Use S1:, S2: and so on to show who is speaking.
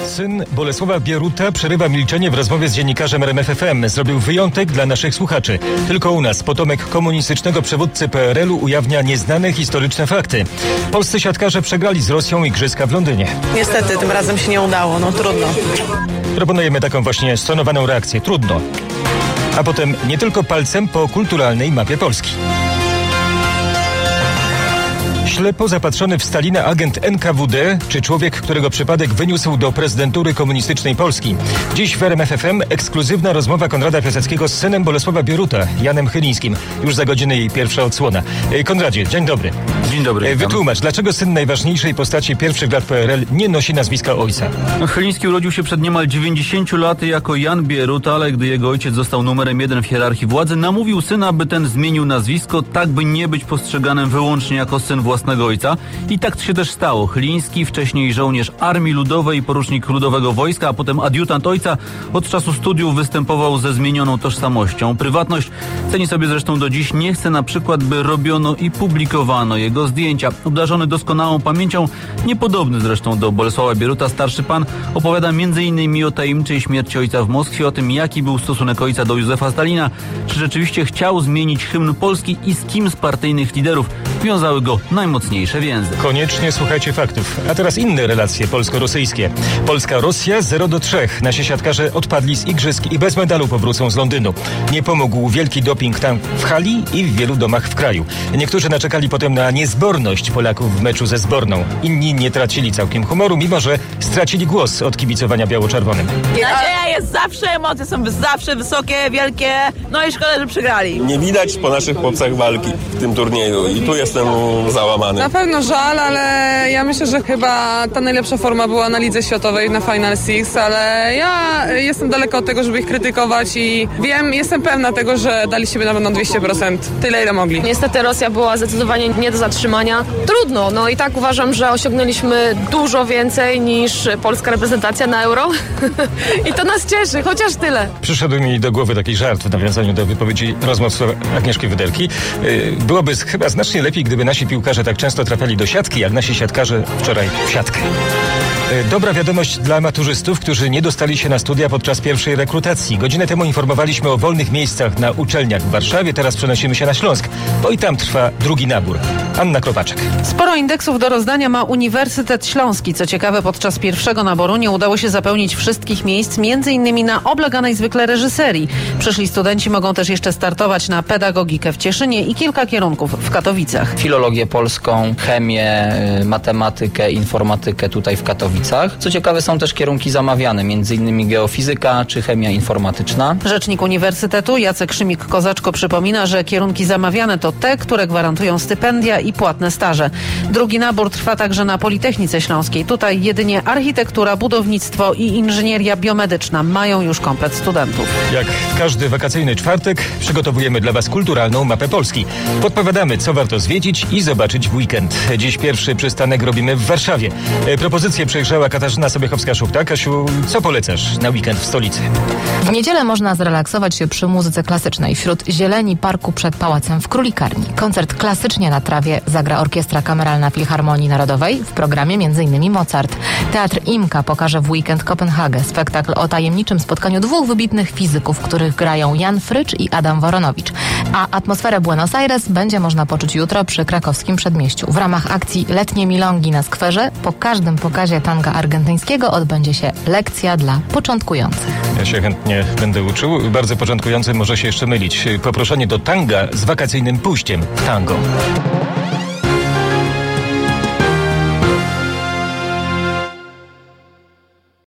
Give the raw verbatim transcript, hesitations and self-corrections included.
S1: Syn Bolesława Bieruta przerywa milczenie w rozmowie z dziennikarzem R M F F M. Zrobił wyjątek dla naszych słuchaczy. Tylko u nas potomek komunistycznego przywódcy P R L-u ujawnia nieznane historyczne fakty. Polscy siatkarze przegrali z Rosją igrzyska w Londynie.
S2: Niestety, tym razem się nie udało, no trudno.
S1: Proponujemy taką właśnie stonowaną reakcję. Trudno. A potem nie tylko palcem po kulturalnej mapie Polski. Ślepo zapatrzony w Stalina agent N K W D, czy człowiek, którego przypadek wyniósł do prezydentury komunistycznej Polski. Dziś w R M F F M ekskluzywna rozmowa Konrada Piaseckiego z synem Bolesława Bieruta, Janem Chylińskim. Już za godzinę jej pierwsza odsłona. Konradzie, dzień dobry.
S3: Dzień dobry.
S1: Wytłumacz, dlaczego syn najważniejszej postaci pierwszych lat P R L nie nosi nazwiska ojca?
S3: No, Chyliński urodził się przed niemal dziewięćdziesięciu laty jako Jan Bierut, ale gdy jego ojciec został numerem jeden w hierarchii władzy, namówił syna, by ten zmienił nazwisko, tak by nie być postrzeganym wyłącznie jako syn własnego ojca. I tak się też stało. Chyliński, wcześniej żołnierz Armii Ludowej, porucznik Ludowego Wojska, a potem adiutant ojca, od czasu studiów występował ze zmienioną tożsamością. Prywatność ceni sobie zresztą do dziś. Nie chce na przykład, by robiono i publikowano jego zdjęcia. Obdarzony doskonałą pamięcią, niepodobny zresztą do Bolesława Bieruta, starszy pan opowiada między innymi o tajemniczej śmierci ojca w Moskwie, o tym, jaki był stosunek ojca do Józefa Stalina, czy rzeczywiście chciał zmienić hymn Polski i z kim z partyjnych liderów wiązały go najmocniejsze więzy.
S1: Koniecznie słuchajcie faktów. A teraz inne relacje polsko-rosyjskie. Polska-Rosja zero do trzech. Nasi siatkarze odpadli z igrzysk i bez medalu powrócą z Londynu. Nie pomógł wielki doping tam w hali i w wielu domach w kraju. Niektórzy naczekali potem na niezborność Polaków w meczu ze zborną. Inni nie tracili całkiem humoru, mimo że stracili głos od kibicowania biało-czerwonym.
S2: Nadzieja jest zawsze, emocje są zawsze wysokie, wielkie, no i szkoda, że przegrali.
S4: Nie widać po naszych chłopcach walki w tym turnieju i tu jestem załamany.
S5: Na pewno żal, ale ja myślę, że chyba ta najlepsza forma była na Lidze Światowej, na Final Six, ale ja jestem daleko od tego, żeby ich krytykować i wiem, jestem pewna tego, że dali siebie na pewno dwieście procent, tyle ile mogli.
S6: Niestety Rosja była zdecydowanie nie do zatrzymania. Trudno, no i tak uważam, że osiągnęliśmy dużo więcej niż polska reprezentacja na Euro i to nas cieszy, chociaż tyle.
S1: Przyszedł mi do głowy taki żart w nawiązaniu do wypowiedzi rozmówców Agnieszki Wyderki. Byłoby chyba znacznie lepiej, gdyby nasi piłkarze tak często trafiali do siatki, jak nasi siatkarze wczoraj w siatkę. Dobra wiadomość dla maturzystów, którzy nie dostali się na studia podczas pierwszej rekrutacji. Godzinę temu informowaliśmy o wolnych miejscach na uczelniach w Warszawie. Teraz przenosimy się na Śląsk, bo i tam trwa drugi nabór. Anna Kropaczek.
S7: Sporo indeksów do rozdania ma Uniwersytet Śląski. Co ciekawe, podczas pierwszego naboru nie udało się zapełnić wszystkich miejsc, między innymi na obleganej zwykle reżyserii. Przyszli studenci mogą też jeszcze startować na pedagogikę w Cieszynie i kilka kierunków w Katowicach.
S8: Filologię polską, chemię, matematykę, informatykę tutaj w Katowicach. Co ciekawe, są też kierunki zamawiane, między innymi geofizyka czy chemia informatyczna.
S7: Rzecznik Uniwersytetu Jacek Szymik-Kozaczko przypomina, że kierunki zamawiane to te, które gwarantują stypendia i płatne staże. Drugi nabór trwa także na Politechnice Śląskiej. Tutaj jedynie architektura, budownictwo i inżynieria biomedyczna mają już komplet studentów.
S1: Jak w każdy wakacyjny czwartek przygotowujemy dla Was kulturalną mapę Polski. Podpowiadamy, co warto zwiedzić i zobaczyć w weekend. Dziś pierwszy przystanek robimy w Warszawie. Propozycję przejrzała Katarzyna Sobiechowska-Szupta. Kasiu, co polecasz na weekend w stolicy?
S9: W niedzielę można zrelaksować się przy muzyce klasycznej wśród zieleni parku przed Pałacem w Królikarni. Koncert klasycznie na trawie zagra Orkiestra Kameralna Filharmonii Narodowej, w programie m.in. Mozart. Teatr Imka pokaże w weekend Kopenhagę, spektakl o tajemniczym spotkaniu dwóch wybitnych fizyków, których grają Jan Frycz i Adam Woronowicz. A atmosferę Buenos Aires będzie można poczuć jutro przy krakowskim przedmieściu. W ramach akcji Letnie Milongi na skwerze po każdym pokazie tanga argentyńskiego odbędzie się lekcja dla początkujących.
S1: Ja się chętnie będę uczył. Bardzo początkujący może się jeszcze mylić. Poproszenie do tanga z wakacyjnym pójściem w tango.